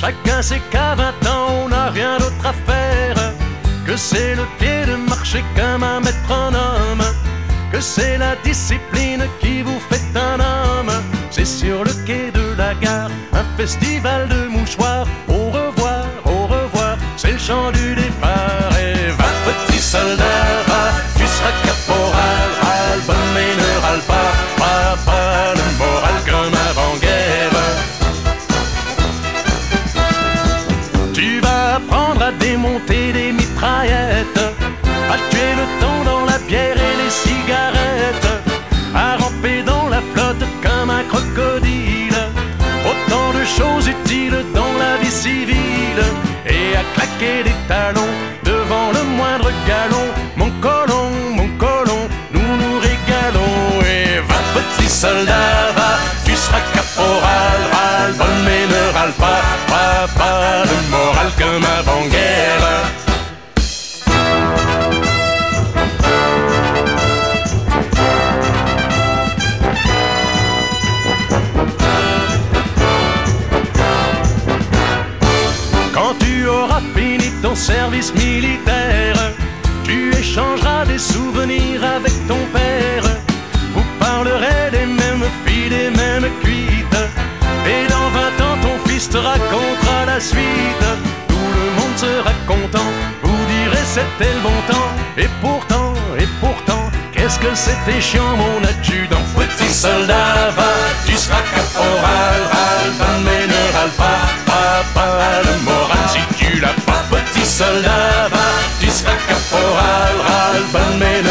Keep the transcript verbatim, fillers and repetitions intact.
Chacun sait qu'à vingt ans on n'a rien d'autre à faire, que c'est le pied de marcher comme un métronome, que c'est la discipline qui vous fait un homme. C'est sur le quai de la gare, un festival de mouchoirs. Au revoir, au revoir, c'est le chant du départ. Et va petit soldat, va, tu seras caporal, râle, bonne mais ne râle pas, pas, pas le moral comme avant-guerre. Tu vas apprendre à démonter des mitraillettes, à tuer le temps dans la bière et les cigarettes, à ramper dans la flotte comme un crocodile. Autant de choses utiles dans la vie civile, et à claquer des talons devant le moindre galon. Mon colon, mon colon, nous nous régalons. Et va petit soldat, va, tu seras caporal, râle, bonne mais ne râle pas, pas, pas de moral comme avant-guerre. Quand tu auras fini ton service militaire, tu échangeras des souvenirs avec ton père. Vous parlerez des mêmes filles, des mêmes cuites, et dans vingt ans ton fils te racontera la suite. Tout le monde sera content, vous direz c'était le bon temps. Et pourtant, et pourtant, qu'est-ce que c'était chiant mon adjudant. Petit soldat, va, tu seras caporal, râle, bonne mais ne râle pas, pas, pas le moral si tu l'as pas. Petit soldat, va, tu seras caporal, râle, bonne mais ne